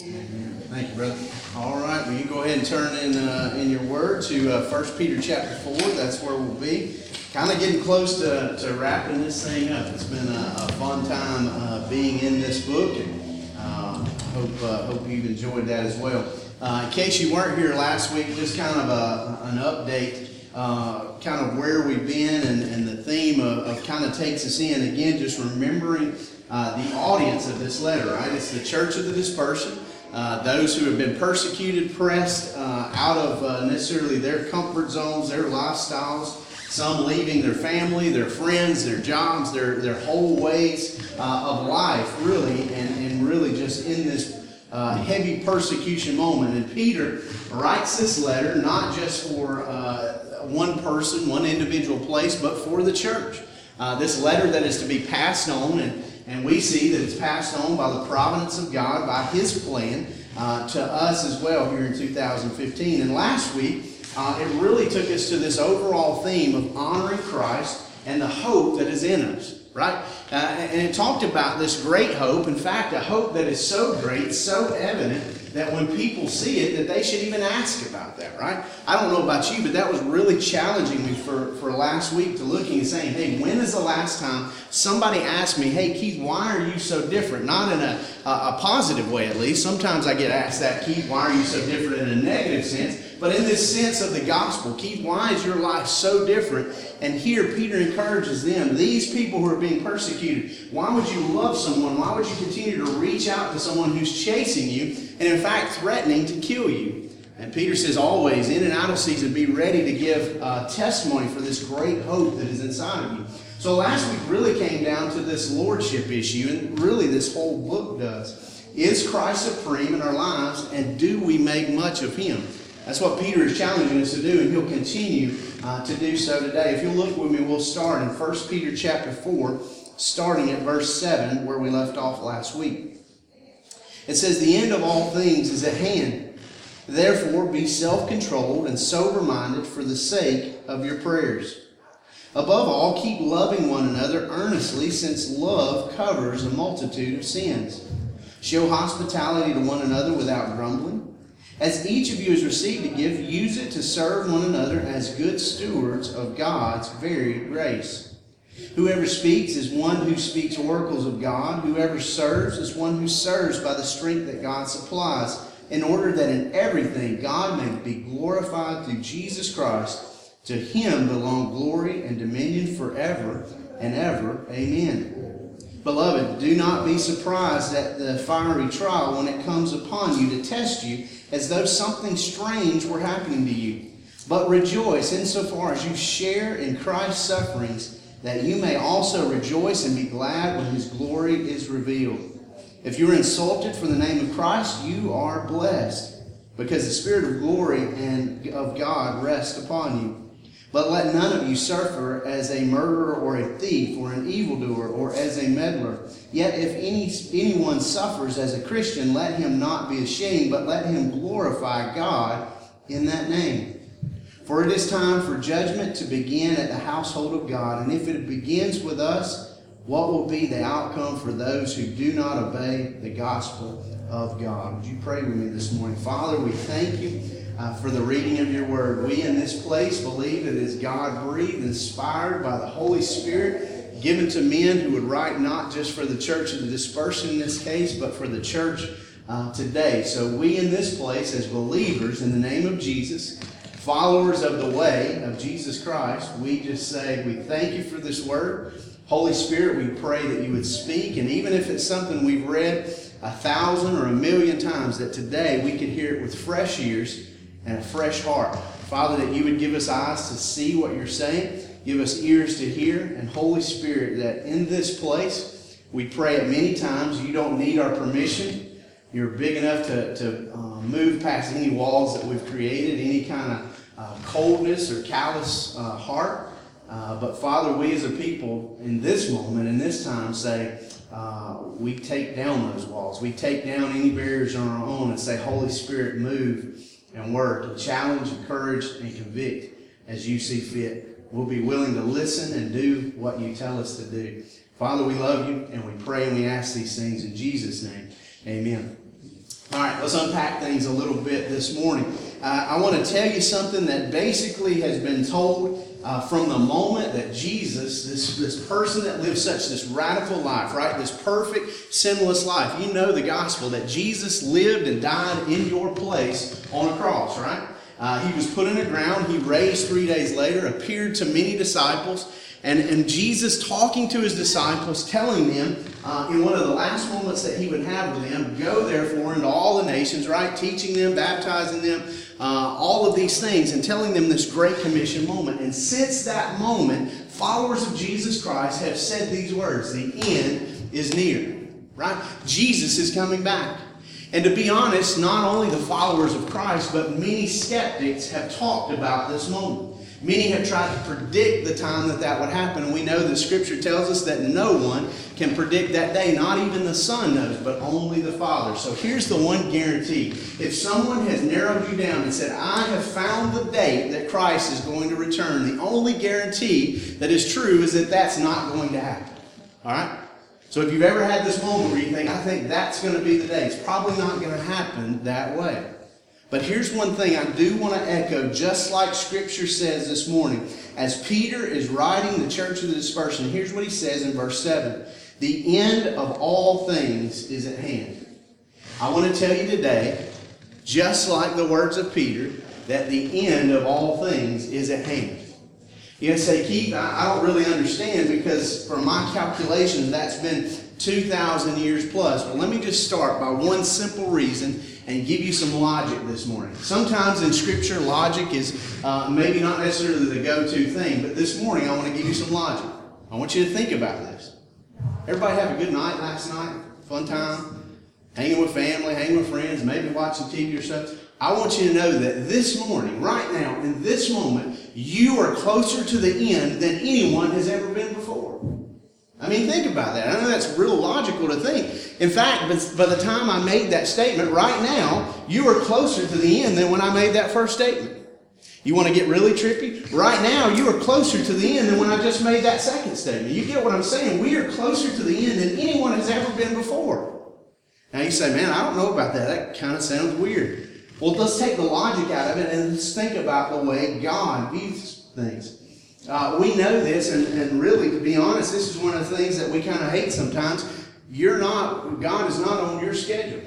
Amen. Thank you, brother. All right, well, you go ahead and turn in your word to 1 Peter chapter 4. That's where we'll be. Kind of getting close to wrapping this thing up. It's been a fun time being in this book, and hope you've enjoyed that as well. In case you weren't here last week, just kind of an update, kind of where we've been, and the theme of kind of takes us in. Again, just remembering the audience of this letter, right? It's the church of the dispersion. Those who have been persecuted, pressed out of necessarily their comfort zones, their lifestyles, some leaving their family, their friends, their jobs, their whole ways of life, really, and really just in this heavy persecution moment. And Peter writes this letter not just for one person, one individual place, but for the church. This letter that is to be passed on, and we see that it's passed on by the providence of God, by His plan, to us as well here in 2015. And last week, it really took us to this overall theme of honoring Christ and the hope that is in us, right? And it talked about this great hope. In fact, a hope that is so great, so evident, that when people see it, that they should even ask about that, right? I don't know about you, but that was really challenging me for last week, to looking and saying, hey, when is the last time somebody asked me, hey, Keith, why are you so different? Not in a positive way, at least. Sometimes I get asked that, Keith, why are you so different, in a negative sense? But in this sense of the gospel, Keith, why is your life so different? And here Peter encourages them, these people who are being persecuted, why would you love someone? Why would you continue to reach out to someone who's chasing you and in fact threatening to kill you? And Peter says, always, in and out of season, be ready to give testimony for this great hope that is inside of you. So last week really came down to this lordship issue, and really this whole book does. Is Christ supreme in our lives, and do we make much of Him? That's what Peter is challenging us to do, and he'll continue to do so today. If you'll look with me, we'll start in 1 Peter chapter 4, starting at verse 7, where we left off last week. It says, the end of all things is at hand. Therefore, be self-controlled and sober-minded for the sake of your prayers. Above all, keep loving one another earnestly, since love covers a multitude of sins. Show hospitality to one another without grumbling. As each of you has received a gift, use it to serve one another as good stewards of God's varied grace. Whoever speaks is one who speaks oracles of God. Whoever serves is one who serves by the strength that God supplies, in order that in everything God may be glorified through Jesus Christ. To Him belong glory and dominion forever and ever. Amen. Beloved, do not be surprised at the fiery trial when it comes upon you to test you, as though something strange were happening to you. But rejoice insofar as you share in Christ's sufferings, that you may also rejoice and be glad when His glory is revealed. If you are insulted for the name of Christ, you are blessed, because the Spirit of glory and of God rests upon you. But let none of you suffer as a murderer or a thief or an evildoer or as a meddler. Yet if anyone suffers as a Christian, let him not be ashamed, but let him glorify God in that name. For it is time for judgment to begin at the household of God. And if it begins with us, what will be the outcome for those who do not obey the gospel of God? Would you pray with me this morning? Father, we thank you for the reading of your word. We in this place believe it is God-breathed, inspired by the Holy Spirit, given to men who would write not just for the church of the dispersion in this case, but for the church today. So we in this place as believers in the name of Jesus, followers of the way of Jesus Christ, we just say we thank you for this word. Holy Spirit, we pray that you would speak, and even if it's something we've read 1,000 or 1,000,000 times, that today we could hear it with fresh ears and a fresh heart. Father, that you would give us eyes to see what you're saying, give us ears to hear, and Holy Spirit, that in this place, we pray it many times, you don't need our permission. You're big enough to move past any walls that we've created, any kind of coldness or callous heart. But Father, we as a people in this moment, in this time, say, we take down those walls. We take down any barriers on our own and say, Holy Spirit, move and work and challenge, encourage, and convict as you see fit. We'll be willing to listen and do what you tell us to do. Father, we love you, and we pray and we ask these things in Jesus' name. Amen. All right, let's unpack things a little bit this morning. I want to tell you something that basically has been told from the moment that Jesus, this person that lived this radical life, right? This perfect, sinless life. You know the gospel that Jesus lived and died in your place on a cross, right? He was put in the ground. He raised 3 days later, appeared to many disciples. And Jesus talking to his disciples, telling them in one of the last moments that he would have with them, go therefore into all the nations, right? Teaching them, baptizing them, all of these things, and telling them this great commission moment. And since that moment, followers of Jesus Christ have said these words: the end is near, right? Jesus is coming back. And to be honest, not only the followers of Christ, but many skeptics have talked about this moment. Many have tried to predict the time that would happen, and we know the Scripture tells us that no one can predict that day. Not even the Son knows, but only the Father. So here's the one guarantee. If someone has narrowed you down and said, I have found the date that Christ is going to return, the only guarantee that is true is that that's not going to happen. All right? So if you've ever had this moment where you think, I think that's going to be the day, it's probably not going to happen that way. But here's one thing I do want to echo, just like Scripture says this morning. As Peter is writing the church of the dispersion, here's what he says in verse 7. The end of all things is at hand. I want to tell you today, just like the words of Peter, that the end of all things is at hand. You say, Keith, I don't really understand, because from my calculations, that's been 2,000 years plus. Well, let me just start by one simple reason and give you some logic this morning. Sometimes in Scripture, logic is maybe not necessarily the go-to thing, but this morning I want to give you some logic. I want you to think about this. Everybody have a good night last night? Fun time? Hanging with family, hanging with friends, maybe watching TV or something? I want you to know that this morning, right now, in this moment, you are closer to the end than anyone has ever been before. I mean, think about that. I know that's real logical to think. In fact, by the time I made that statement, right now, you are closer to the end than when I made that first statement. You want to get really trippy? Right now, you are closer to the end than when I just made that second statement. You get what I'm saying? We are closer to the end than anyone has ever been before. Now you say, man, I don't know about that. That kind of sounds weird. Well, let's take the logic out of it and let's think about the way God views things. We know this, and really, to be honest, this is one of the things that we kind of hate sometimes. God is not on your schedule.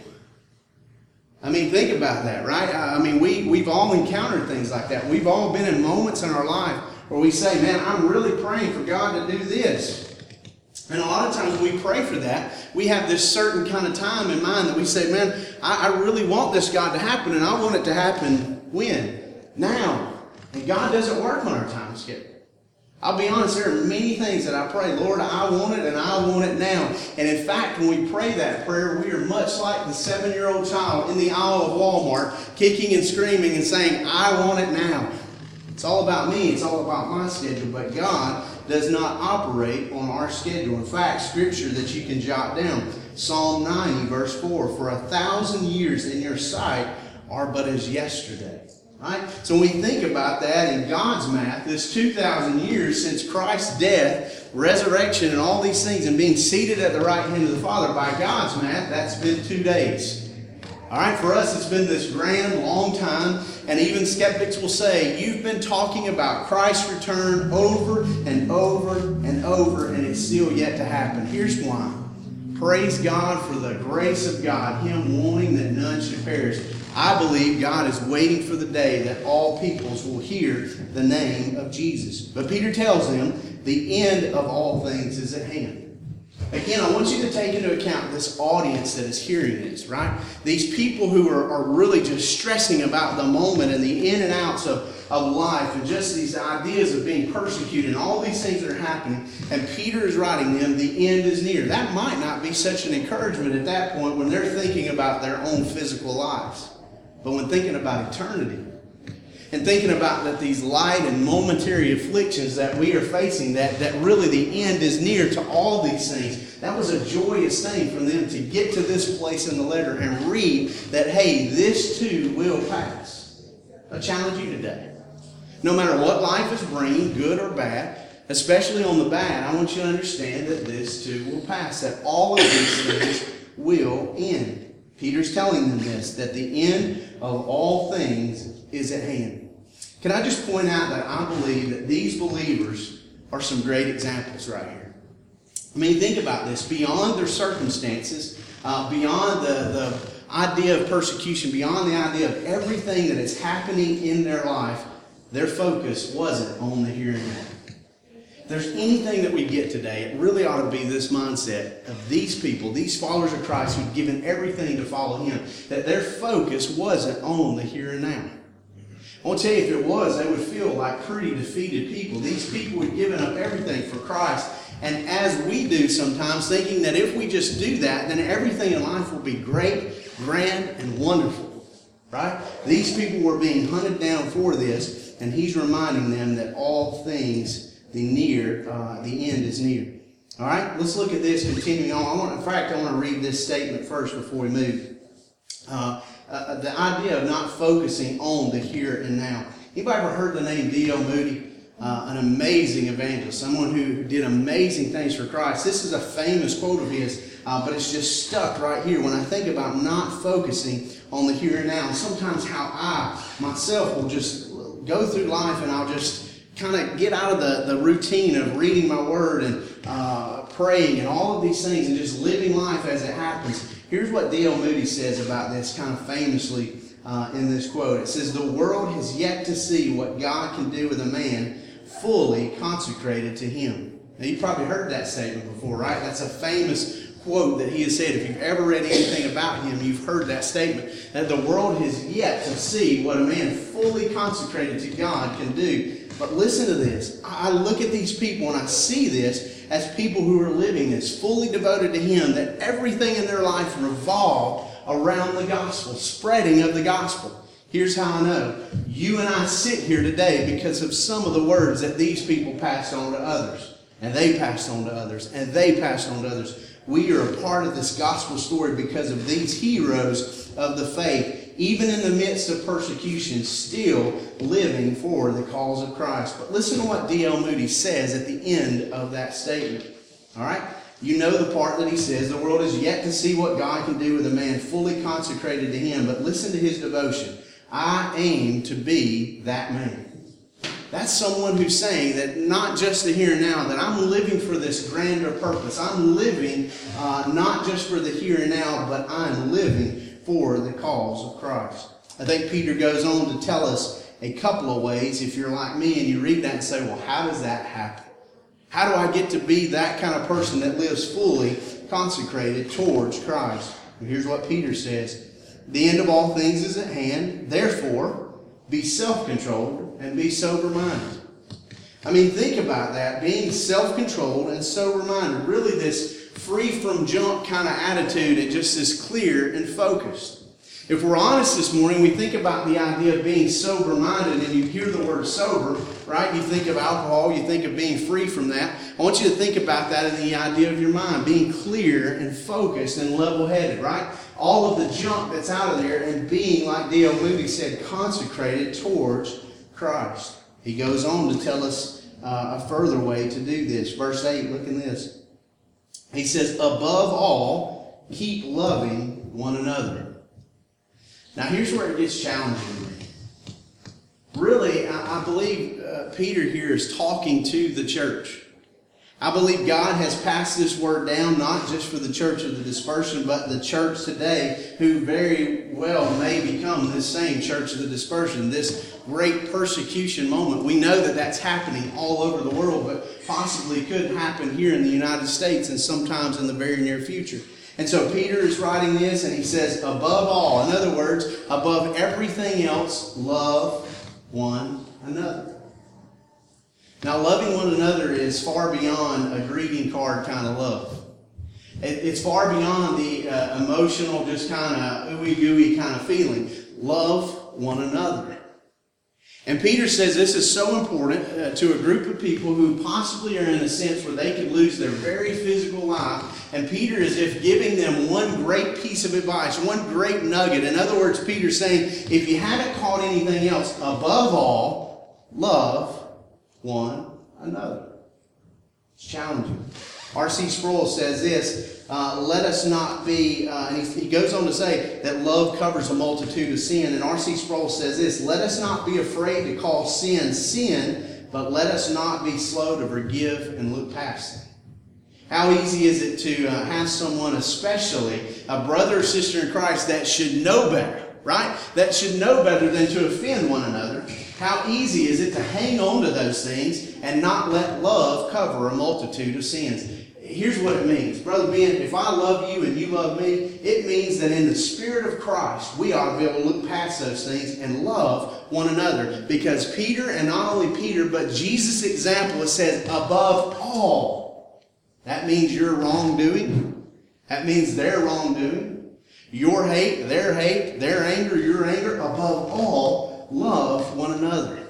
I mean, think about that, right? I mean, we've all encountered things like that. We've all been in moments in our life where we say, man, I'm really praying for God to do this. And a lot of times we pray for that. We have this certain kind of time in mind that we say, man, I really want this God to happen, and I want it to happen when? Now. And God doesn't work on our time schedule. I'll be honest, there are many things that I pray, Lord, I want it and I want it now. And in fact, when we pray that prayer, we are much like the 7-year-old child in the aisle of Walmart, kicking and screaming and saying, I want it now. It's all about me. It's all about my schedule. But God does not operate on our schedule. In fact, Scripture that you can jot down, Psalm 90, verse 4, for 1,000 years in your sight are but as yesterday. Right? So when we think about that in God's math, this 2,000 years since Christ's death, resurrection, and all these things, and being seated at the right hand of the Father, by God's math, that's been 2 days. All right, for us, it's been this grand, long time, and even skeptics will say, you've been talking about Christ's return over and over and over, and it's still yet to happen. Here's why. Praise God for the grace of God, Him wanting that none should perish. I believe God is waiting for the day that all peoples will hear the name of Jesus. But Peter tells them the end of all things is at hand. Again, I want you to take into account this audience that is hearing this, right? These people who are really just stressing about the moment and the in and outs of life and just these ideas of being persecuted and all these things that are happening. And Peter is writing them, the end is near. That might not be such an encouragement at that point when they're thinking about their own physical lives. But when thinking about eternity and thinking about that these light and momentary afflictions that we are facing, that really the end is near to all these things, that was a joyous thing for them to get to this place in the letter and read that, hey, this too will pass. I challenge you today. No matter what life is bringing, good or bad, especially on the bad, I want you to understand that this too will pass, that all of these things will end. Peter's telling them this, that the end of all things is at hand. Can I just point out that I believe that these believers are some great examples right here. I mean, think about this. Beyond their circumstances, beyond the idea of persecution, beyond the idea of everything that is happening in their life, their focus wasn't on the here and now. If there's anything that we get today, it really ought to be this mindset of these people, these followers of Christ who've given everything to follow Him, that their focus wasn't on the here and now. I want to tell you, if it was, they would feel like pretty defeated people. These people had given up everything for Christ. And as we do sometimes, thinking that if we just do that, then everything in life will be great, grand, and wonderful. Right? These people were being hunted down for this, and He's reminding them that all things, the end is near. All right? Let's look at this, continuing on. I want to read this statement first before we move. The idea of not focusing on the here and now. Anybody ever heard the name D.L. Moody? An amazing evangelist, someone who did amazing things for Christ. This is a famous quote of his, but it's just stuck right here when I think about not focusing on the here and now. Sometimes how I myself will just go through life and I'll just kind of get out of the routine of reading my word and praying and all of these things and just living life as it happens. Here's what D.L. Moody says about this kind of famously in this quote. It says, "The world has yet to see what God can do with a man fully consecrated to Him." Now, you've probably heard that statement before, right? That's a famous quote that he has said. If you've ever read anything about him, you've heard that statement, that the world has yet to see what a man fully consecrated to God can do. But listen to this. I look at these people and I see this as people who are living this, fully devoted to Him, that everything in their life revolved around the gospel, spreading of the gospel. Here's how I know. You and I sit here today because of some of the words that these people passed on to others. And they passed on to others. And they passed on to others. We are a part of this gospel story because of these heroes of the faith, even in the midst of persecution, still living for the cause of Christ. But listen to what D.L. Moody says at the end of that statement. All right? You know the part that he says, the world is yet to see what God can do with a man fully consecrated to Him. But listen to his devotion. I aim to be that man. That's someone who's saying that not just the here and now, that I'm living for this grander purpose. I'm living not just for the here and now, but I'm living for the cause of Christ. I think Peter goes on to tell us a couple of ways. If you're like me and you read that and say, well, how does that happen? How do I get to be that kind of person that lives fully consecrated towards Christ? And here's what Peter says. The end of all things is at hand. Therefore, be self-controlled and be sober-minded. I mean, think about that. Being self-controlled and sober-minded. Really this free from junk kind of attitude and just this clear and focused. If we're honest this morning, we think about the idea of being sober-minded, and you hear the word sober, right? You think of alcohol, you think of being free from that. I want you to think about that in the idea of your mind, being clear and focused and level-headed, right? All of the junk that's out of there and being, like D.L. Moody said, consecrated towards Christ. He goes on to tell us a further way to do this. Verse 8, look in this. He says, above all, keep loving one another. Now, here's where it gets challenging. Really, I believe Peter here is talking to the church. I believe God has passed this word down, not just for the church of the dispersion, but the church today, who very well may become this same church of the dispersion, this great persecution moment. We know that that's happening all over the world, but possibly could happen here in the United States and sometimes in the very near future. And so Peter is writing this and he says, above all, in other words, above everything else, love one another. Now, loving one another is far beyond a greeting card kind of love. It's far beyond the emotional, just kind of ooey-gooey kind of feeling. Love one another. And Peter says this is so important to a group of people who possibly are in a sense where they could lose their very physical life. And Peter is if giving them one great piece of advice, one great nugget. In other words, Peter's saying, if you haven't caught anything else, above all, love one another. It's challenging. R.C. Sproul says this, let us not be, and he goes on to say that love covers a multitude of sin. And R.C. Sproul says this, let us not be afraid to call sin, sin, but let us not be slow to forgive and look past it. How easy is it to have someone, especially a brother or sister in Christ, that should know better, right? That should know better than to offend one another. How easy is it to hang on to those things and not let love cover a multitude of sins? Here's what it means. Brother Ben, if I love you and you love me, it means that in the Spirit of Christ, we ought to be able to look past those things and love one another. Because Peter, and not only Peter, but Jesus' example, it says, above all. That means your wrongdoing. That means their wrongdoing. Your hate, their anger, your anger. Above all, love one another.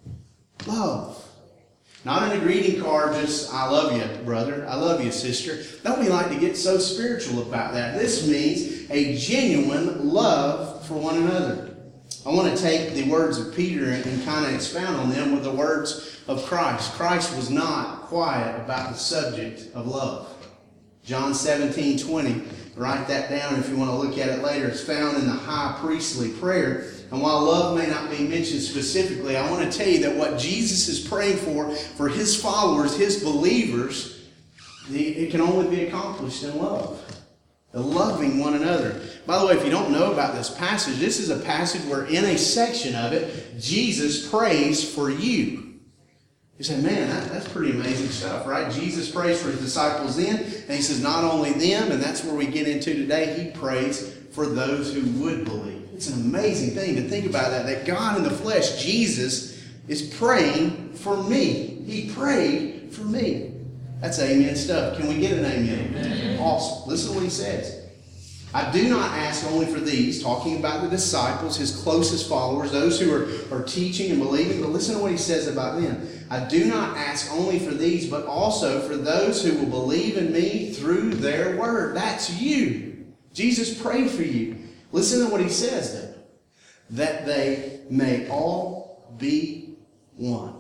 Love. Not in a greeting card, just, I love you, brother. I love you, sister. Don't we like to get so spiritual about that? This means a genuine love for one another. I want to take the words of Peter and kind of expound on them with the words of Christ. Christ was not quiet about the subject of love. John 17:20. Write that down if you want to look at it later. It's found in the high priestly prayer. And while love may not be mentioned specifically, I want to tell you that what Jesus is praying for his followers, his believers, it can only be accomplished in love. The loving one another. By the way, if you don't know about this passage, this is a passage where in a section of it, Jesus prays for you. You say, man, that's pretty amazing stuff, right? Jesus prays for his disciples then, and he says not only them, and that's where we get into today, he prays for those who would believe. It's an amazing thing to think about that God in the flesh, Jesus, is praying for me. He prayed for me. That's amen stuff. Can we get an amen? Amen. Awesome. Listen to what he says. I do not ask only for these, talking about the disciples, his closest followers, those who are teaching and believing, but listen to what he says about them. I do not ask only for these, but also for those who will believe in me through their word. That's you. Jesus prayed for you. Listen to what he says then. That they may all be one.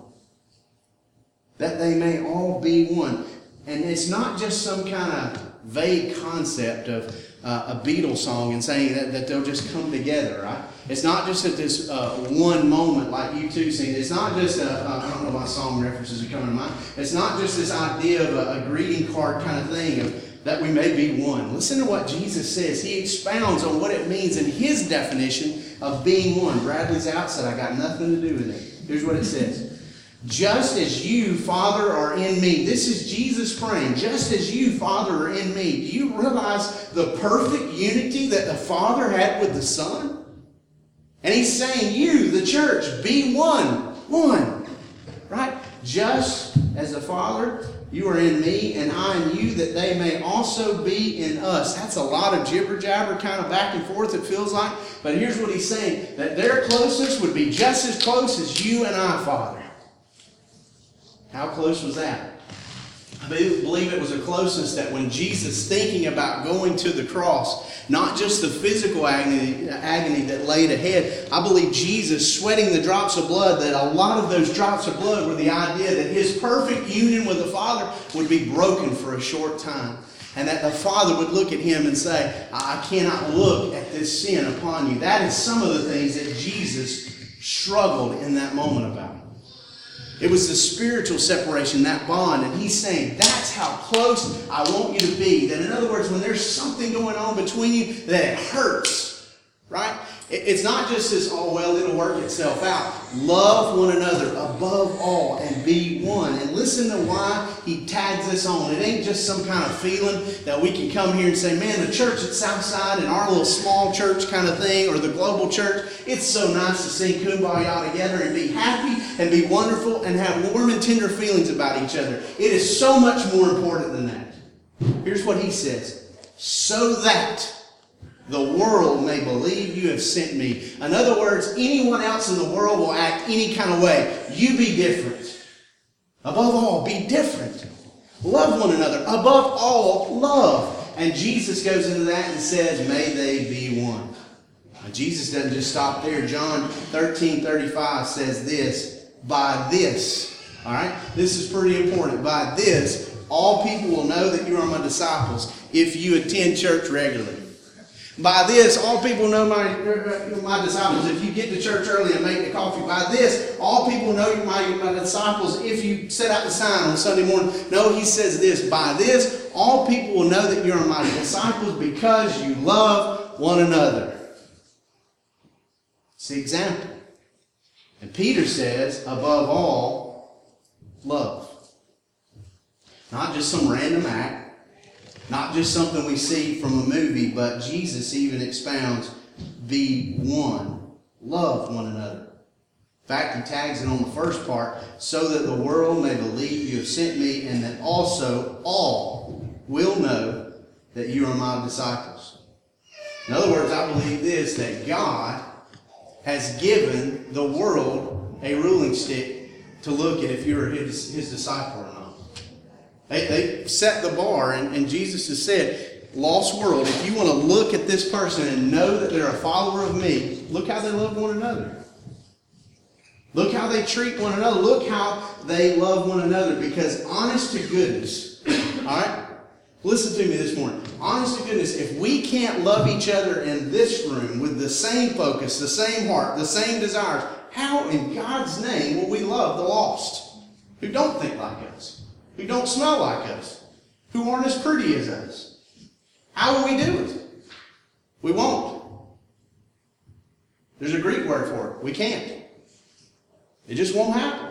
That they may all be one. And it's not just some kind of vague concept of a Beatles song and saying that they'll just come together, right? It's not just at this one moment like U2 sing. It's not just I don't know my song references are coming to mind. It's not just this idea of a greeting card kind of thing of that we may be one. Listen to what Jesus says. He expounds on what it means in his definition of being one. Bradley's out, said, I got nothing to do with it. Here's what it says. Just as you, Father, are in me. This is Jesus praying. Just as you, Father, are in me. Do you realize the perfect unity that the Father had with the Son? And he's saying, you, the church, be one. One. Right? Just as the Father, you are in me, and I in you, that they may also be in us. That's a lot of jibber-jabber, kind of back and forth, it feels like. But here's what he's saying. That their closeness would be just as close as you and I, Father. How close was that? I believe it was a closeness that when Jesus, thinking about going to the cross, not just the physical agony that laid ahead, I believe Jesus sweating the drops of blood, that a lot of those drops of blood were the idea that his perfect union with the Father would be broken for a short time. And that the Father would look at him and say, I cannot look at this sin upon you. That is some of the things that Jesus struggled in that moment about. It was the spiritual separation, that bond. And he's saying, that's how close I want you to be. That in other words, when there's something going on between you, that it hurts. Right? It's not just this, oh, well, it'll work itself out. Love one another above all and be one. And listen to why he tags this on. It ain't just some kind of feeling that we can come here and say, man, the church at Southside and our little small church kind of thing, or the global church, it's so nice to sing Kumbaya together and be happy and be wonderful and have warm and tender feelings about each other. It is so much more important than that. Here's what he says. So that the world may believe you have sent me. In other words, anyone else in the world will act any kind of way. You be different. Above all, be different. Love one another. Above all, love. And Jesus goes into that and says, may they be one. Now, Jesus doesn't just stop there. John 13:35 says this, by this, all right? This is pretty important. By this, all people will know that you are my disciples if you attend church regularly. By this, all people know my disciples if you get to church early and make the coffee. By this, all people know you're my disciples if you set out the sign on Sunday morning. No, he says this. By this, all people will know that you are my disciples because you love one another. It's the example. And Peter says, above all, love. Not just some random act. Not just something we see from a movie, but Jesus even expounds, be one. Love one another. In fact, he tags it on the first part, so that the world may believe you have sent me, and that also all will know that you are my disciples. In other words, I believe this, that God has given the world a ruling stick to look at if you're his disciple or not. They set the bar, and Jesus has said, lost world, if you want to look at this person and know that they're a follower of me, look how they love one another. Look how they treat one another. Look how they love one another. Because honest to goodness, all right? Listen to me this morning. Honest to goodness, if we can't love each other in this room with the same focus, the same heart, the same desires, how in God's name will we love the lost who don't think like us? Who don't smell like us, who aren't as pretty as us? How will we do it? We won't. There's a Greek word for it. We can't. It just won't happen.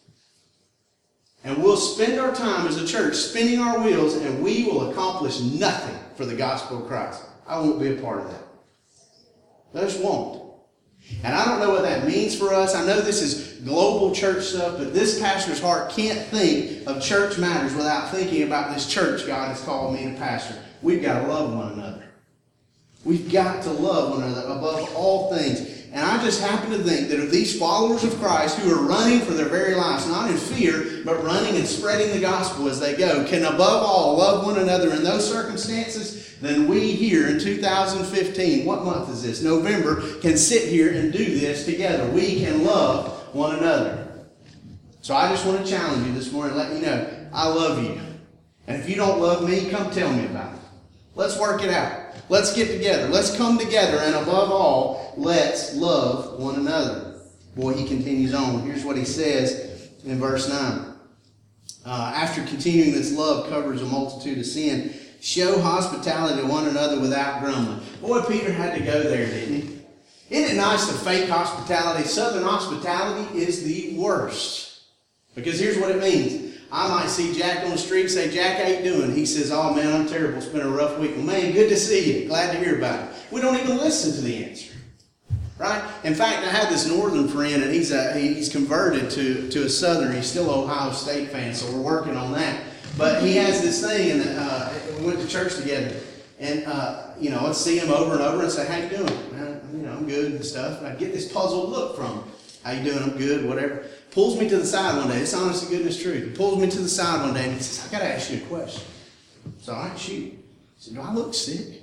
And we'll spend our time as a church spinning our wheels, and we will accomplish nothing for the gospel of Christ. I won't be a part of that. I just won't. And I don't know what that means for us. I know this is global church stuff, but this pastor's heart can't think of church matters without thinking about this church God has called me to pastor. We've got to love one another. We've got to love one another above all things. And I just happen to think that if these followers of Christ who are running for their very lives, not in fear, but running and spreading the gospel as they go, can above all love one another in those circumstances, then we here in 2015, what month is this? November, can sit here and do this together. We can love one another. So I just want to challenge you this morning and let you know, I love you. And if you don't love me, come tell me about it. Let's work it out. Let's get together. Let's come together. And above all, let's love one another. Boy, he continues on. Here's what he says in verse 9. After continuing this love covers a multitude of sin, show hospitality to one another without grumbling. Boy, Peter had to go there, didn't he? Isn't it nice to fake hospitality? Southern hospitality is the worst. Because here's what it means. I might see Jack on the street and say, Jack, how you doing? He says, oh man, I'm terrible. It's been a rough week. Well, man, good to see you. Glad to hear about it. We don't even listen to the answer. Right? In fact, I have this northern friend, and he's converted to a southern. He's still an Ohio State fan, so we're working on that. But he has this thing, and we went to church together. And, I'd see him over and over and say, how you doing? Man, I'm good and stuff. And I'd get this puzzled look from him. How you doing? I'm good, whatever. Pulls me to the side one day. It's honest to goodness truth. He pulls me to the side one day and he says, I got to ask you a question. So I shoot. He said, do I look sick?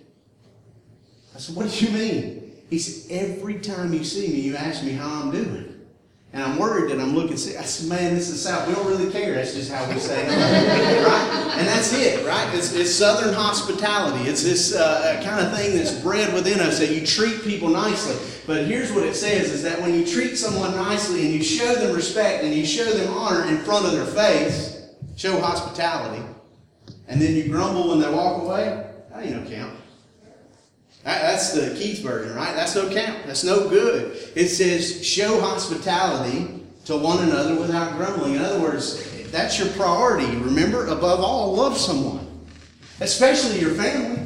I said, what do you mean? He said, every time you see me, you ask me how I'm doing. And I'm worried that I'm looking sick. I said, man, this is South. We don't really care. That's just how we say it. Right? And that's it, right? It's Southern hospitality. It's this kind of thing that's bred within us, that you treat people nicely. But here's what it says, is that when you treat someone nicely and you show them respect and you show them honor in front of their face, show hospitality, and then you grumble when they walk away, that ain't no count. That's the Keith version, right? That's no count. That's no good. It says, show hospitality to one another without grumbling. In other words, that's your priority. Remember, above all, love someone, especially your family.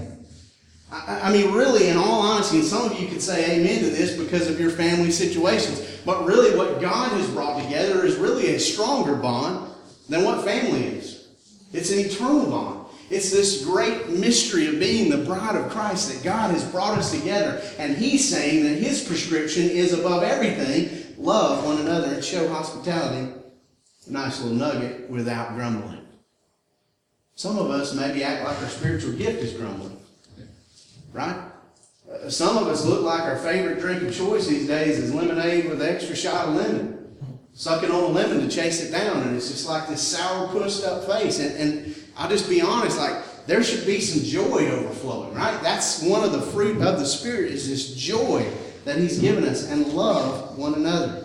I mean, really, in all honesty, and some of you could say amen to this because of your family situations, but really what God has brought together is really a stronger bond than what family is. It's an eternal bond. It's this great mystery of being the bride of Christ that God has brought us together. And he's saying that his prescription is above everything, love one another and show hospitality. A nice little nugget, without grumbling. Some of us maybe act like our spiritual gift is grumbling. Right? Some of us look like our favorite drink of choice these days is lemonade with an extra shot of lemon. Sucking on a lemon to chase it down. And it's just like this sour, pushed up face. And I'll just be honest, there should be some joy overflowing, right? That's one of the fruit of the Spirit, is this joy that He's given us, and love one another.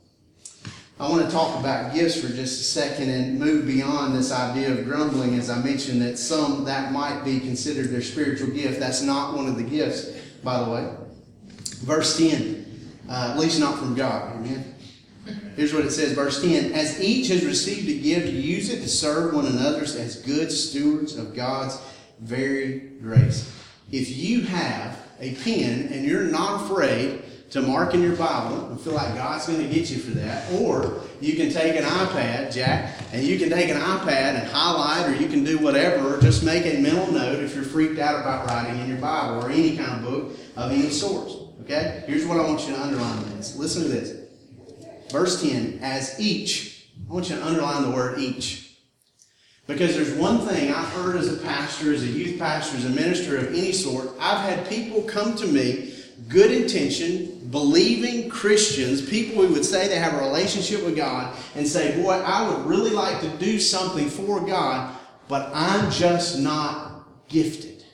I want to talk about gifts for just a second and move beyond this idea of grumbling. As I mentioned, that some that might be considered their spiritual gift. That's not one of the gifts, by the way. Verse 10, at least not from God. Amen. Here's what it says, verse 10. As each has received a gift, use it to serve one another as good stewards of God's very grace. If you have a pen and you're not afraid to mark in your Bible and feel like God's going to get you for that, or you can take an iPad, Jack, and you can take an iPad and highlight, or you can do whatever, or just make a mental note if you're freaked out about writing in your Bible or any kind of book of any sort. Okay? Here's what I want you to underline in this. Listen to this. Verse 10, as each. I want you to underline the word each. Because there's one thing I've heard as a pastor, as a youth pastor, as a minister of any sort. I've had people come to me, good intention, believing Christians, people who would say they have a relationship with God, and say, boy, I would really like to do something for God, but I'm just not gifted.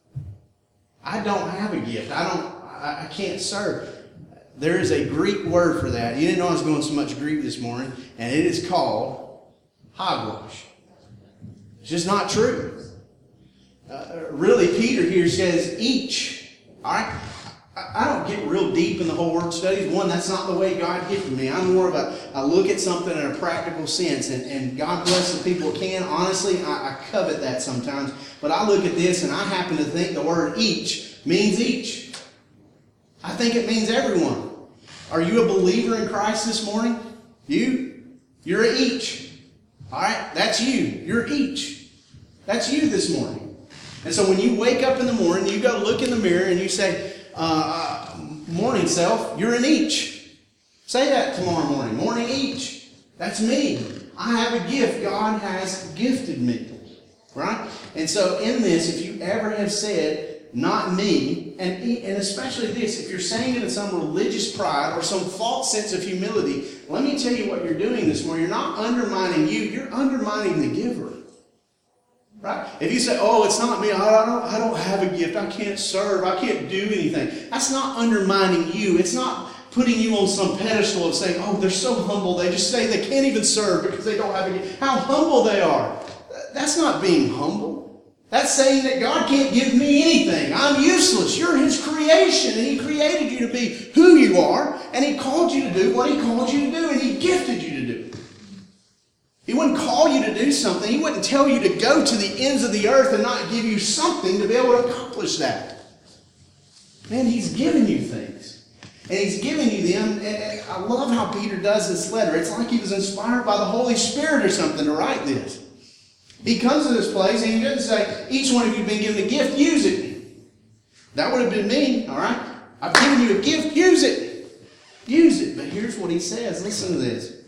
I don't have a gift. I can't serve. There is a Greek word for that. You didn't know I was going so much Greek this morning, and it is called hogwash. It's just not true. Really, Peter here says each. All right? I don't get real deep in the whole word studies. One, that's not the way God gifted me. I'm more of a look at something in a practical sense. And God bless the people who can. Honestly, I covet that sometimes. But I look at this and I happen to think the word each means each. I think it means everyone. Are you a believer in Christ this morning? You're each. All right? That's you. You're each. That's you this morning. And so when you wake up in the morning, you go look in the mirror and you say, morning self, you're an each. Say that tomorrow morning. Morning each. That's me. I have a gift. God has gifted me. Right? And so in this, if you ever have said, not me, and especially this, if you're saying it in some religious pride or some false sense of humility, let me tell you what you're doing this morning. You're not undermining you, you're undermining the giver. Right? If you say, oh, it's not me, I don't have a gift, I can't serve, I can't do anything. That's not undermining you. It's not putting you on some pedestal of saying, oh, they're so humble, they just say they can't even serve because they don't have a gift. How humble they are. That's not being humble. That's saying that God can't give me anything. I'm useless. You're His creation, and He created you to be who you are, and He called you to do what He called you to do, and He gifted you to do. He wouldn't call you to do something. He wouldn't tell you to go to the ends of the earth and not give you something to be able to accomplish that. Man, He's given you things. And He's given you them. And I love how Peter does this letter. It's like he was inspired by the Holy Spirit or something to write this. He comes to this place and he doesn't say, each one of you have been given a gift, use it. That would have been me, all right? I've given you a gift, use it. Use it. But here's what he says. Listen to this.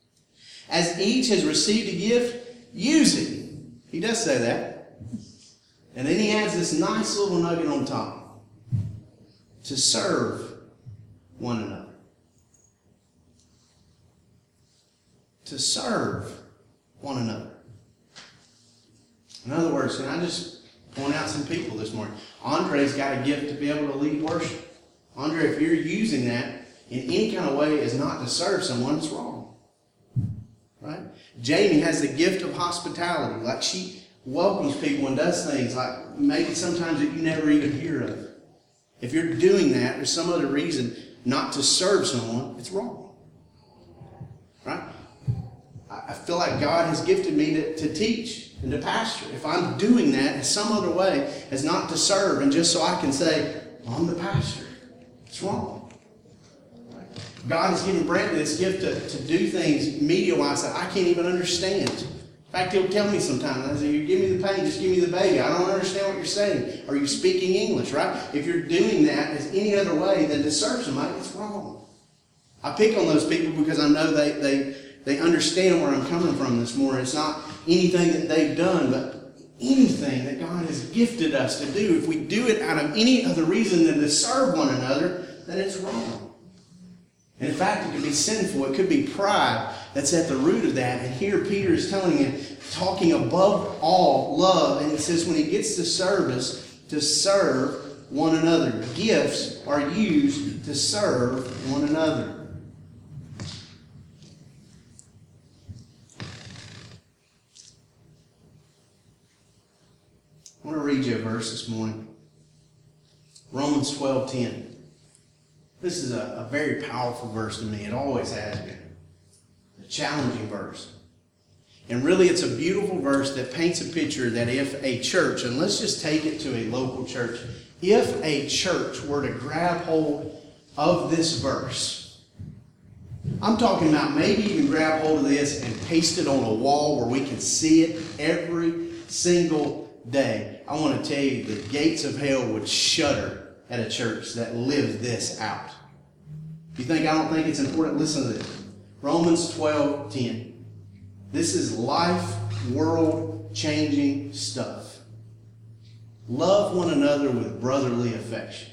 As each has received a gift, use it. He does say that. And then he adds this nice little nugget on top. To serve one another. To serve one another. In other words, can I just point out some people this morning? Andre's got a gift to be able to lead worship. Andre, if you're using that in any kind of way as not to serve someone, it's wrong. Right? Jamie has the gift of hospitality. Like she welcomes people and does things like maybe sometimes that you never even hear of. If you're doing that for some other reason not to serve someone, it's wrong. Right? I feel like God has gifted me to teach and to pastor. If I'm doing that in some other way as not to serve and just so I can say, well, I'm the pastor, it's wrong. Right? God has given Brantley this gift to do things media-wise that I can't even understand. In fact, he'll tell me sometimes, I say, you give me the pain, just give me the baby. I don't understand what you're saying. Are you speaking English, right? If you're doing that as any other way than to serve somebody, it's wrong. I pick on those people because I know they understand where I'm coming from this morning. It's not anything that they've done, but anything that God has gifted us to do. If we do it out of any other reason than to serve one another, then it's wrong. And in fact, it could be sinful. It could be pride. that's at the root of that. And here Peter is telling you, talking above all, love. And he says when he gets to service, to serve one another. Gifts are used to serve one another. I want to read you a verse this morning. Romans 12:10. This is a very powerful verse to me. It always has been. A challenging verse. And really it's a beautiful verse that paints a picture that if a church, and let's just take it to a local church, if a church were to grab hold of this verse, I'm talking about maybe you can grab hold of this and paste it on a wall where we can see it every single day. I want to tell you, the gates of hell would shudder at a church that lived this out. You think I don't think it's important? Listen to this. Romans 12:10. This is life, world-changing stuff. Love one another with brotherly affection.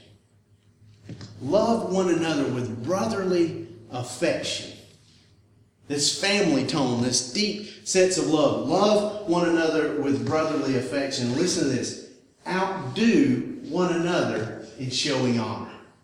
Love one another with brotherly affection. This family tone, this deep sense of love. Love one another with brotherly affection. Listen to this. Outdo one another in showing honor.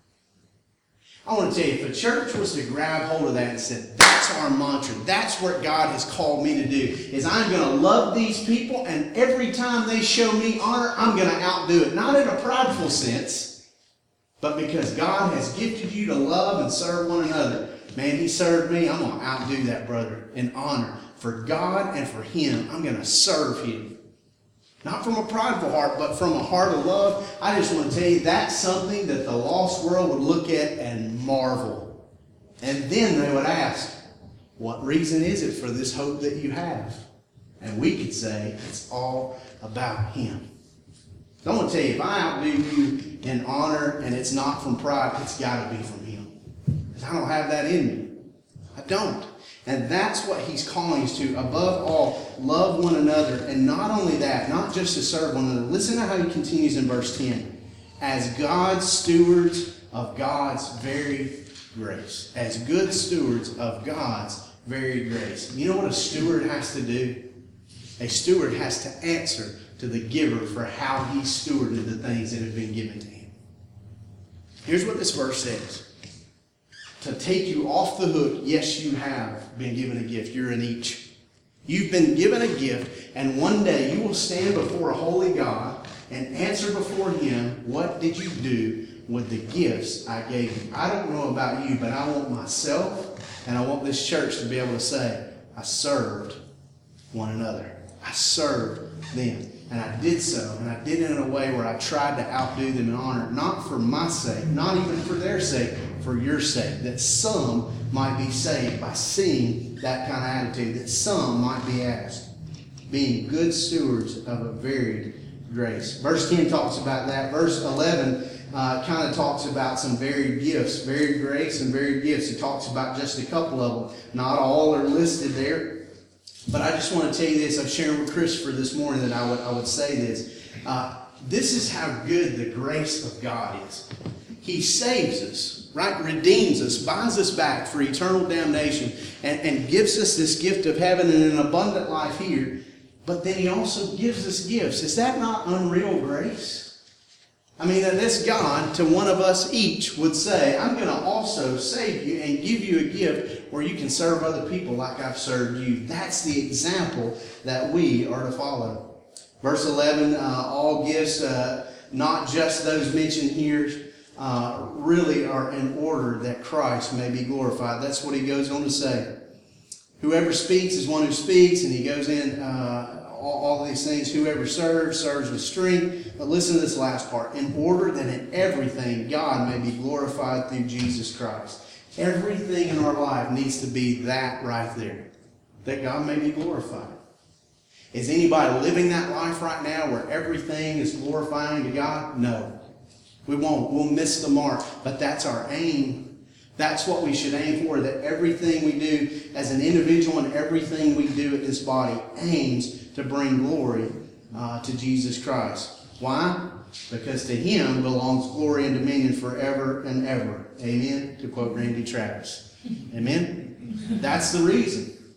I want to tell you, if a church was to grab hold of that and said, that's our mantra, that's what God has called me to do, is I'm going to love these people, and every time they show me honor, I'm going to outdo it. Not in a prideful sense, but because God has gifted you to love and serve one another. Man, he served me, I'm going to outdo that brother in honor. For God and for him, I'm going to serve him. Not from a prideful heart, but from a heart of love. I just want to tell you, that's something that the lost world would look at and marvel. And then they would ask, what reason is it for this hope that you have? And we could say, it's all about him. So I want to tell you, if I outdo you in honor and it's not from pride, it's got to be from him. Because I don't have that in me. I don't. And that's what he's calling us to. Above all, love one another. And not only that, not just to serve one another. Listen to how he continues in verse 10. As God's stewards of God's very grace. As good stewards of God's very grace. You know what a steward has to do? A steward has to answer to the giver for how he stewarded the things that have been given to him. Here's what this verse says. To take you off the hook, yes, you have been given a gift. You're in each. You've been given a gift, and one day you will stand before a holy God and answer before him, what did you do with the gifts I gave you? I don't know about you, but I want myself and I want this church to be able to say, I served one another. I served them. And I did so, and I did it in a way where I tried to outdo them in honor, not for my sake, not even for their sake, for your sake, that some might be saved by seeing that kind of attitude, that some might be asked, being good stewards of a varied grace. Verse 10 talks about that. Verse 11 kind of talks about some varied gifts, varied grace and varied gifts. It talks about just a couple of them. Not all are listed there. But I just want to tell you this. I was sharing with Christopher this morning that I would say this. This is how good the grace of God is. He saves us, right? Redeems us, buys us back for eternal damnation, and gives us this gift of heaven and an abundant life here. But then he also gives us gifts. Is that not unreal grace? I mean, that this God, to one of us each, would say, I'm going to also save you and give you a gift where you can serve other people like I've served you. That's the example that we are to follow. Verse 11, all gifts, not just those mentioned here, really are in order that Christ may be glorified. That's what he goes on to say. Whoever speaks is one who speaks, and he goes in all these things. Whoever serves with strength. But listen to this last part. In order that in everything God may be glorified through Jesus Christ. Everything in our life needs to be that right there. That God may be glorified. Is anybody living that life right now where everything is glorifying to God? No. We won't. We'll miss the mark. But that's our aim. That's what we should aim for, that everything we do as an individual and everything we do at this body aims to bring glory to Jesus Christ. Why? Because to him belongs glory and dominion forever and ever. Amen? To quote Randy Travis. Amen? That's the reason.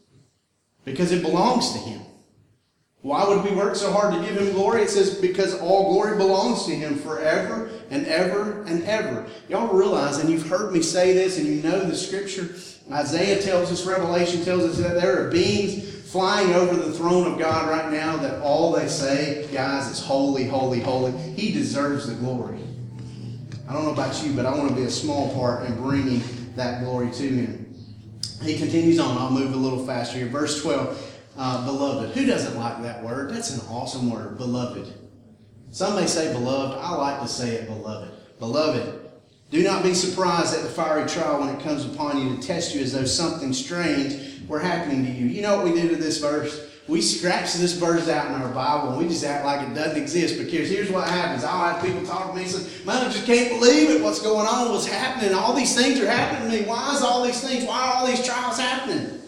because it belongs to Him. Why would we work so hard to give Him glory? It says because all glory belongs to Him forever and ever and ever. Y'all realize, and you've heard me say this, and you know the Scripture, Isaiah tells us, Revelation tells us that there are beings flying over the throne of God right now that all they say, guys, is holy, holy, holy. He deserves the glory. I don't know about you, but I want to be a small part in bringing that glory to Him. He continues on. I'll move a little faster here. Verse 12, beloved. Who doesn't like that word? That's an awesome word, beloved. Some may say beloved. I like to say it beloved. Beloved, do not be surprised at the fiery trial when it comes upon you to test you as though something strange were happening to you. You know what we do to this verse? We scratch this verse out in our Bible and we just act like it doesn't exist, because here's what happens. I'll have people talk to me and say, man, I just can't believe it. What's going on? What's happening? All these things are happening to me. Why is all these things? Why are all these trials happening?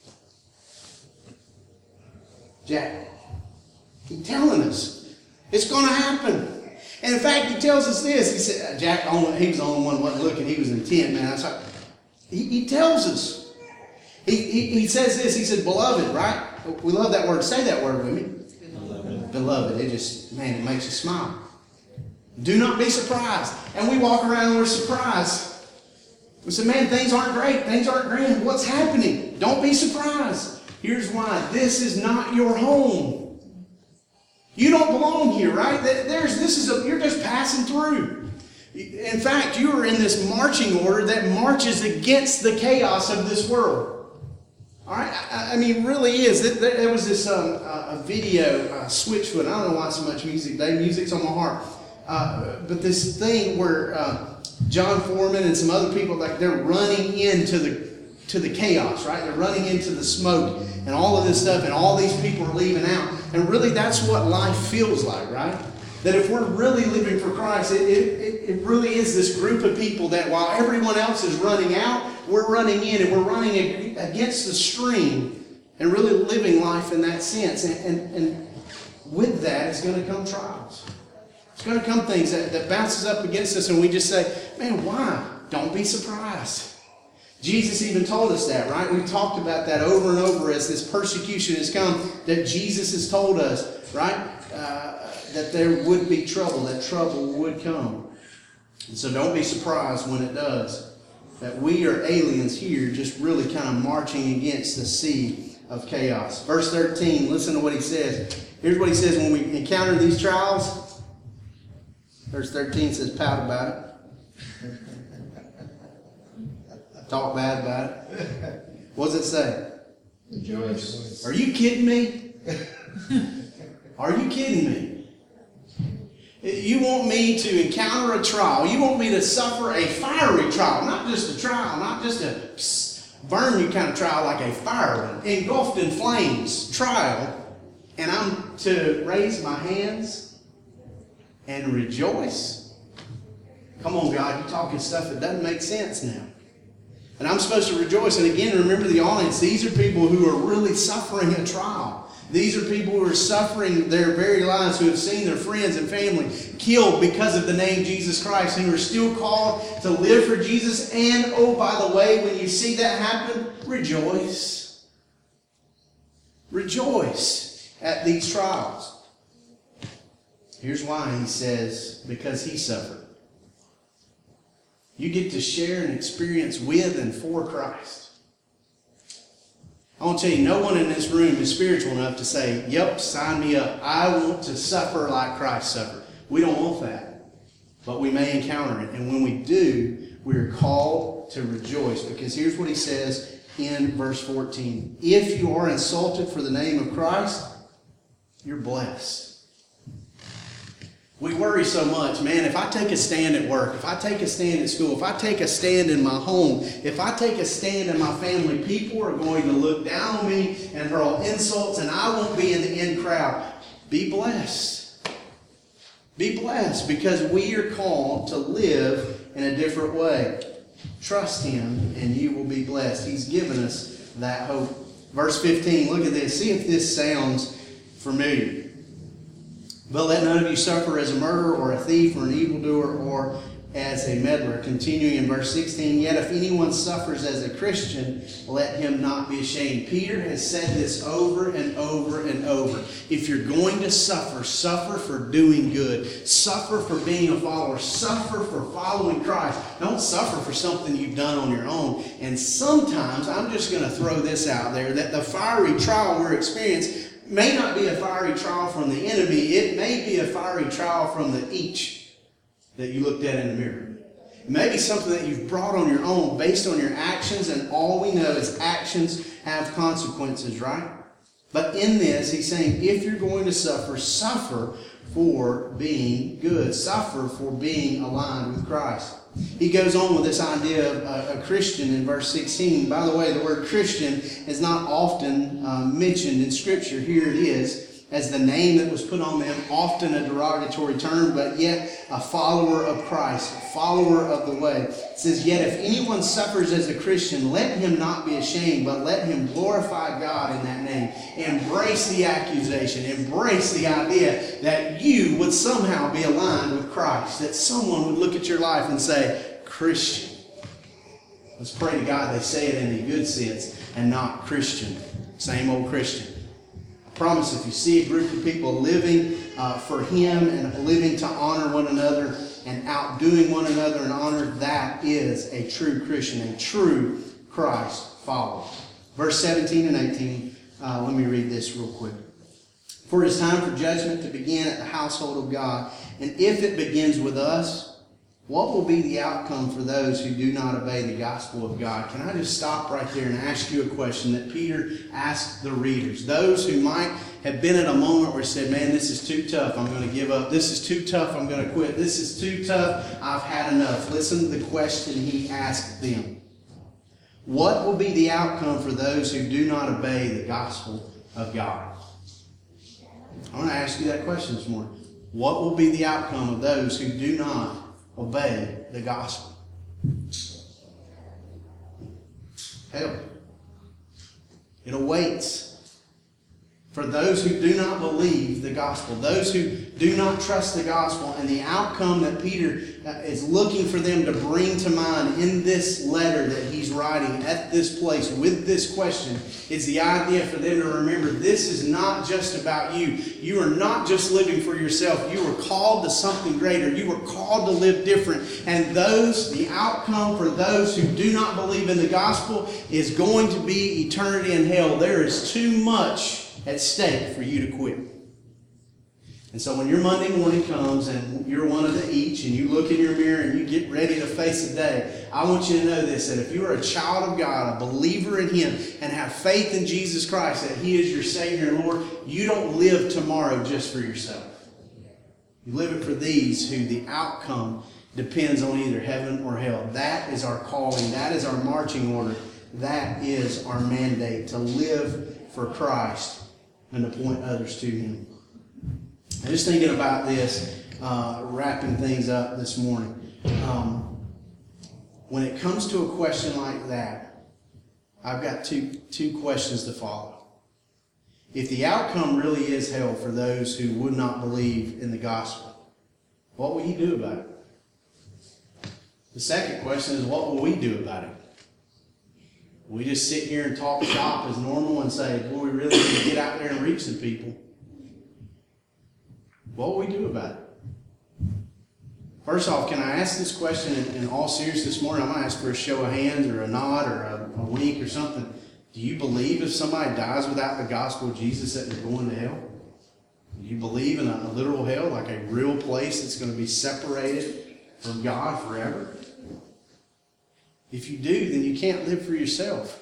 Jack, he's telling us it's going to happen. And in fact, he tells us this. He said, Jack, he was the only one who wasn't looking. He was intent, man. That's how, he tells us. He says this. He said, beloved, right? We love that word. Say that word with me. Beloved. Beloved. It just, man, it makes you smile. Do not be surprised. And we walk around and we're surprised. We say, man, things aren't great. Things aren't grand. What's happening? Don't be surprised. Here's why. This is not your home. You don't belong here, right? You're just passing through. In fact, you are in this marching order that marches against the chaos of this world. All right? I mean, it really is. There was this a video, Switchfoot. I don't know why so much music. Music's on my heart. But this thing where John Foreman and some other people, like, they're running into the chaos, right? They're running into the smoke and all of this stuff, and all these people are leaving out. And really, that's what life feels like, right? That if we're really living for Christ, it really is this group of people that while everyone else is running out, we're running in, and we're running against the stream and really living life in that sense. And with that is going to come trials. It's going to come things that bounces up against us, and we just say, man, why? Don't be surprised. Jesus even told us that, right? We've talked about that over and over as this persecution has come, that Jesus has told us, right? That there would be trouble, that trouble would come. And so don't be surprised when it does. That we are aliens here just really kind of marching against the sea of chaos. Verse 13, listen to what he says. Here's what he says when we encounter these trials. Verse 13 says, pout about it. Talk bad about it. What does it say? Rejoice. Are you kidding me? Are you kidding me? You want me to encounter a trial. You want me to suffer a fiery trial. Not just a trial, not just a burn you kind of trial, like a fire one. Engulfed in flames trial. And I'm to raise my hands and rejoice? Come on, God, you're talking stuff that doesn't make sense now. And I'm supposed to rejoice. And again, remember the audience. These are people who are really suffering a trial. These are people who are suffering their very lives, who have seen their friends and family killed because of the name Jesus Christ, who are still called to live for Jesus. And, oh, by the way, when you see that happen, rejoice. Rejoice at these trials. Here's why. He says, because he suffered. You get to share and experience with and for Christ. I want to tell you, no one in this room is spiritual enough to say, yep, sign me up. I want to suffer like Christ suffered. We don't want that. But we may encounter it. And when we do, we're called to rejoice. Because here's what he says in verse 14. If you are insulted for the name of Christ, you're blessed. We worry so much, man. If I take a stand at work, if I take a stand at school, if I take a stand in my home, if I take a stand in my family, people are going to look down on me and hurl insults, and I won't be in the in crowd. Be blessed. Be blessed, because we are called to live in a different way. Trust Him and you will be blessed. He's given us that hope. Verse 15, look at this. See if this sounds familiar. But let none of you suffer as a murderer or a thief or an evildoer or as a meddler. Continuing in verse 16, yet if anyone suffers as a Christian, let him not be ashamed. Peter has said this over and over and over. If you're going to suffer, suffer for doing good. Suffer for being a follower. Suffer for following Christ. Don't suffer for something you've done on your own. And sometimes, I'm just going to throw this out there, that the fiery trial we're experiencing may not be a fiery trial from the enemy. It may be a fiery trial from the each that you looked at in the mirror. It may be something that you've brought on your own based on your actions, and all we know is actions have consequences, right? But in this, he's saying, if you're going to suffer, suffer for being good. Suffer for being aligned with Christ. He goes on with this idea of a Christian in verse 16. By the way, the word Christian is not often mentioned in Scripture. Here it is, as the name that was put on them, often a derogatory term, but yet a follower of Christ, a follower of the way. It says, yet if anyone suffers as a Christian, let him not be ashamed, but let him glorify God in that name. Embrace the accusation. Embrace the idea that you would somehow be aligned with Christ, that someone would look at your life and say, Christian. Let's pray to God they say it in a good sense and not Christian. Same old Christian. Promise, if you see a group of people living for Him and living to honor one another and outdoing one another in honor, that is a true Christian, a true Christ follower. Verse 17 and 18, let me read this real quick. For it is time for judgment to begin at the household of God, and if it begins with us, what will be the outcome for those who do not obey the gospel of God? Can I just stop right there and ask you a question that Peter asked the readers? Those who might have been at a moment where he said, man, this is too tough, I'm going to give up. This is too tough, I'm going to quit. This is too tough, I've had enough. Listen to the question he asked them. What will be the outcome for those who do not obey the gospel of God? I want to ask you that question this morning. What will be the outcome of those who do not obey the gospel? Hell. It awaits for those who do not believe the gospel, those who do not trust the gospel, and the outcome that Peter is looking for them to bring to mind in this letter that he's writing at this place with this question is the idea for them to remember this is not just about you. You are not just living for yourself. You are called to something greater. You are called to live different. And the outcome for those who do not believe in the gospel is going to be eternity in hell. There is too much at stake for you to quit. And so when your Monday morning comes and you're one of the each and you look in your mirror and you get ready to face the day, I want you to know this, that if you are a child of God, a believer in Him, and have faith in Jesus Christ, that He is your Savior and Lord, you don't live tomorrow just for yourself. You live it for these who the outcome depends on either heaven or hell. That is our calling. That is our marching order. That is our mandate, to live for Christ and to point others to Him. I'm just thinking about this, wrapping things up this morning. When it comes to a question like that, I've got two questions to follow. If the outcome really is hell for those who would not believe in the gospel, what will you do about it? The second question is, what will we do about it? We just sit here and talk shop as normal and say, boy, we really need to get out there and reach some people. What will we do about it? First off, can I ask this question in all seriousness this morning? I'm going to ask for a show of hands or a nod or a wink or something. Do you believe if somebody dies without the gospel of Jesus that they're going to hell? Do you believe in a literal hell, like a real place that's going to be separated from God forever? If you do, then you can't live for yourself.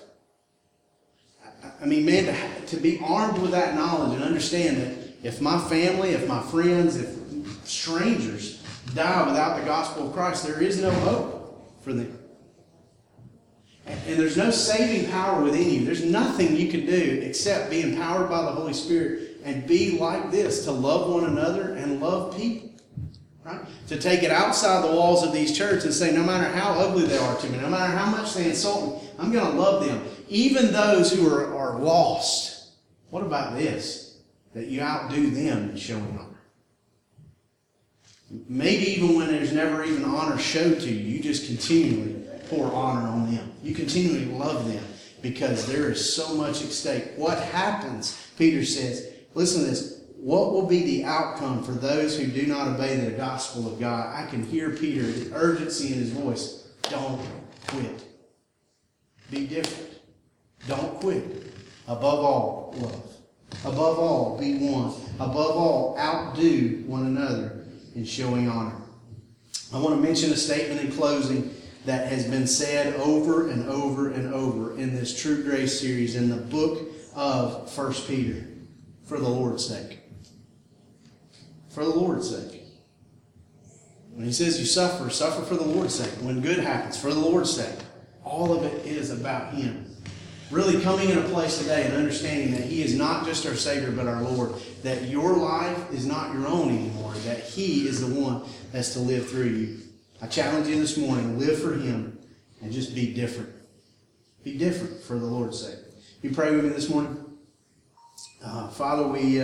I mean, man, to be armed with that knowledge and understand that if my family, if my friends, if strangers die without the gospel of Christ, there is no hope for them. And there's no saving power within you. There's nothing you can do except be empowered by the Holy Spirit and be like this, to love one another and love people. Right? To take it outside the walls of these churches and say, no matter how ugly they are to me, no matter how much they insult me, I'm going to love them. Even those who are lost. What about this? That you outdo them in showing honor. Maybe even when there's never even honor showed to you, you just continually pour honor on them. You continually love them because there is so much at stake. What happens, Peter says, listen to this, what will be the outcome for those who do not obey the gospel of God? I can hear Peter, the urgency in his voice. Don't quit. Be different. Don't quit. Above all, love. Above all, be one. Above all, outdo one another in showing honor. I want to mention a statement in closing that has been said over and over and over in this True Grace series in the book of 1 Peter. For the Lord's sake. For the Lord's sake. When he says you suffer, suffer for the Lord's sake. When good happens, for the Lord's sake. All of it is about Him. Really coming in a place today and understanding that He is not just our Savior, but our Lord. That your life is not your own anymore. That He is the one that's to live through you. I challenge you this morning, live for Him and just be different. Be different for the Lord's sake. You pray with me this morning? Father, we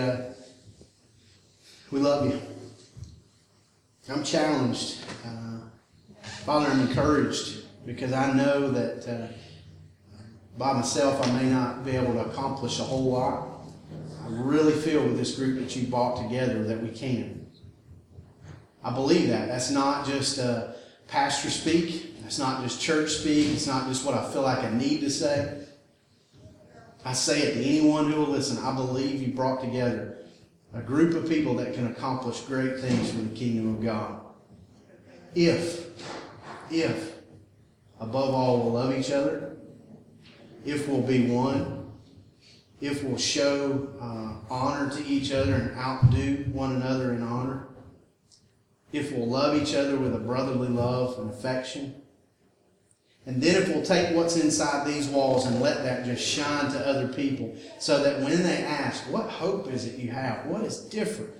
love you. I'm challenged. Father, I'm encouraged because I know that by myself I may not be able to accomplish a whole lot. I really feel with this group that you brought together that we can. I believe that. That's not just pastor speak. That's not just church speak. It's not just what I feel like I need to say. I say it to anyone who will listen. I believe you brought together a group of people that can accomplish great things for the kingdom of God. If, above all, we'll love each other, if we'll be one, if we'll show honor to each other and outdo one another in honor, if we'll love each other with a brotherly love and affection, and then if we'll take what's inside these walls and let that just shine to other people so that when they ask, what hope is it you have? What is different?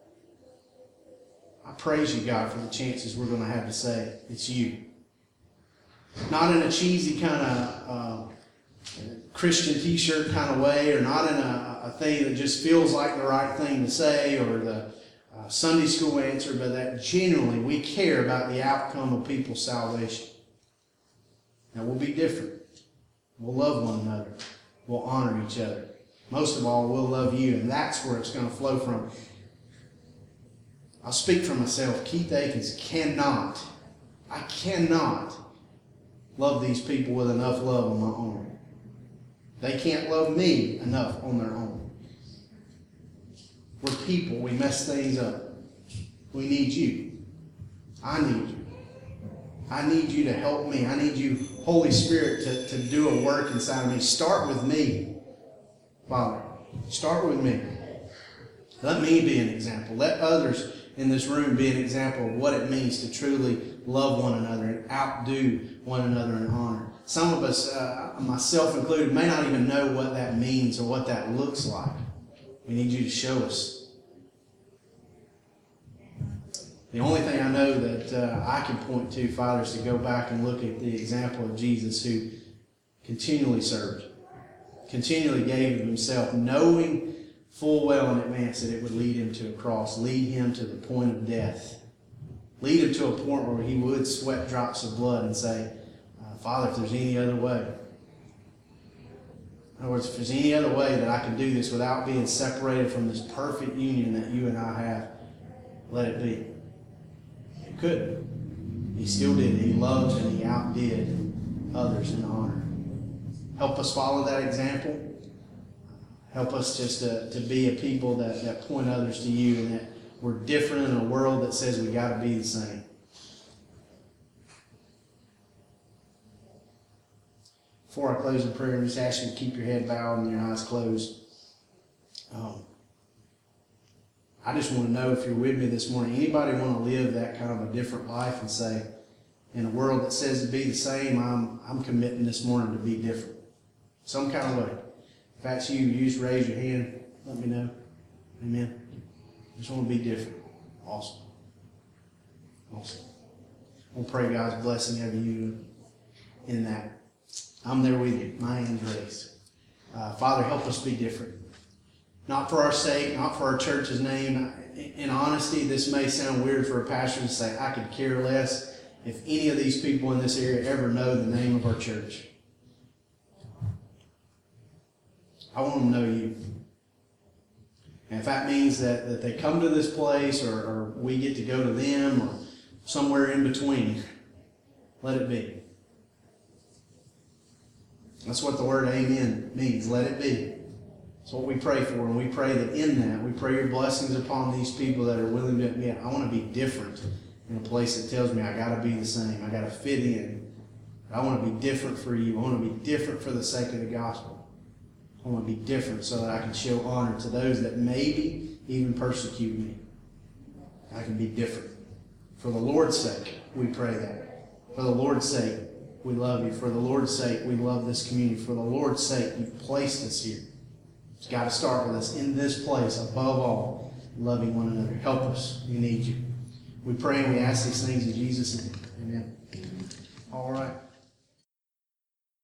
I praise you, God, for the chances we're going to have to say it's you. Not in a cheesy kind of Christian t-shirt kind of way, or not in a thing that just feels like the right thing to say, or the Sunday school answer, but that genuinely we care about the outcome of people's salvation. Now we'll be different. We'll love one another. We'll honor each other. Most of all, we'll love you, and that's where it's going to flow from. I'll speak for myself. Keith Akins cannot love these people with enough love on my own. They can't love me enough on their own. We're people. We mess things up. We need you. I need you. I need you to help me. I need you, Holy Spirit, to do a work inside of me. Start with me, Father. Start with me. Let me be an example. Let others in this room be an example of what it means to truly love one another and outdo one another in honor. Some of us, myself included, may not even know what that means or what that looks like. We need you to show us. The only thing I know that I can point to, Father, is to go back and look at the example of Jesus, who continually served, continually gave of himself, knowing full well in advance that it would lead him to a cross, lead him to the point of death, lead him to a point where he would sweat drops of blood and say, Father, if there's any other way. In other words, if there's any other way that I can do this without being separated from this perfect union that you and I have, let it be. He couldn't. He still did. He loved and he outdid others in honor. Help us follow that example. Help us just to be a people that point others to you, and that we're different in a world that says we got to be the same. Before I close in prayer, I'm just asking you to keep your head bowed and your eyes closed. I just want to know if you're with me this morning. Anybody want to live that kind of a different life and say, in a world that says to be the same, I'm committing this morning to be different. Some kind of way. If that's you, just raise your hand. Let me know. Amen. I just want to be different. Awesome. Awesome. I'll pray God's blessing over you in that. I'm there with you. My hand's raised. Father, help us be different. Not for our sake, not for our church's name. In honesty, this may sound weird for a pastor to say, I could care less if any of these people in this area ever know the name of our church. I want them to know you. And if that means that they come to this place or we get to go to them or somewhere in between, let it be. That's what the word amen means. Let it be. That's what we pray for. And we pray that in that, we pray your blessings upon these people that are willing to, I want to be different in a place that tells me I got to be the same. I got to fit in. I want to be different for you. I want to be different for the sake of the gospel. I want to be different so that I can show honor to those that maybe even persecute me. I can be different. For the Lord's sake, we pray that. For the Lord's sake, we love you. For the Lord's sake, we love this community. For the Lord's sake, you've placed us here. It's got to start with us in this place, above all, loving one another. Help us. We need you. We pray and we ask these things in Jesus' name. Amen. All right.